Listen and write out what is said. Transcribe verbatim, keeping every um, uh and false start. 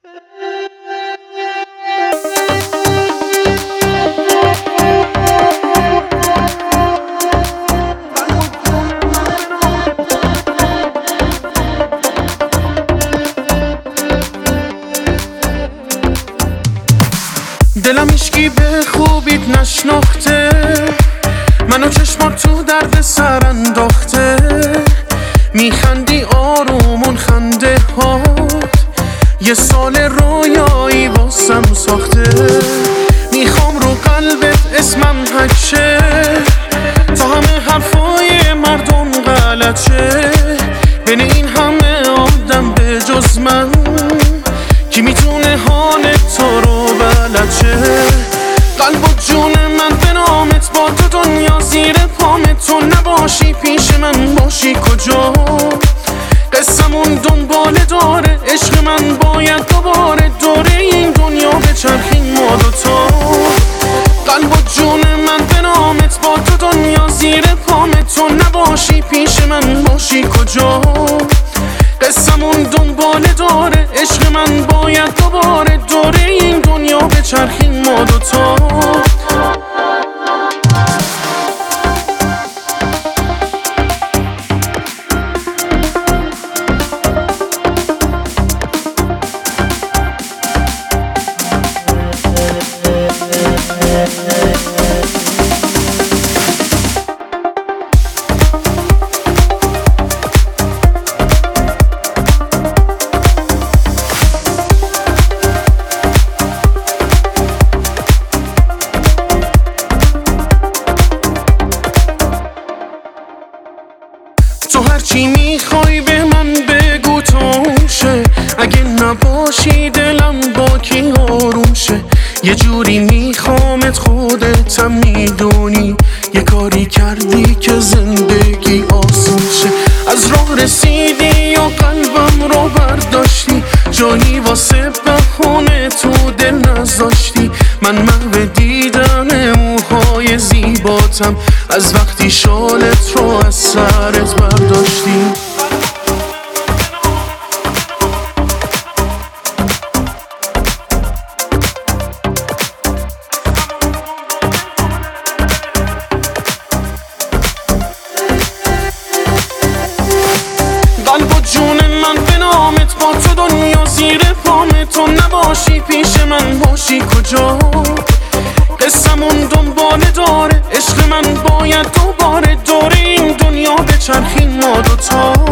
دلم هیچکی به خوبیت نشناخته، منو چشمات تو درد سر انداخته. میخندی آرومون خنده هات، یه سال رویایی واسم ساخته. میخوام رو قلبت اسمم حک شه، تا همه حرفای مردم غلط شه. بین این همه آدم به جز من، کی میتونه حال تو رو بلد شه؟ قلب و جون من به نامت، با تو دنیا زیر پامت. تو نباشی پیش من باشی کجا؟ قصمون دنباله داره، عشق من باید دوباره دوره این دنیا بچرخیم ما دوتا. قلب و جون من به نامت، با تو دنیا زیر پامت. تو نباشی پیش من باشی کجا؟ قصمون دنباله داره، عشق من باید دوباره دوره این دنیا بچرخیم ما دوتا. تو هرچی میخوای به من بگو توشه، اگه نباشی دلم با کی آروم شه. یه جوری میخوامت خودتم میدونی، یه کاری کردی که زندگی آسون شه. از راه رسیدی و قلبم رو برداشتی، جایی واسه بهونه تو دل نذاشتی. من محو دیدن موهای زیباتم، از وقتی شالت رو از سرت برداشتی. قلب و جون من به نامت، با تو دنیا زیر پامت. تو نباشی پیش من باشی کجا؟ قصمون دنباله داره، عشق من باید دوباره دوره این دنیا بچرخیم ما دوتا.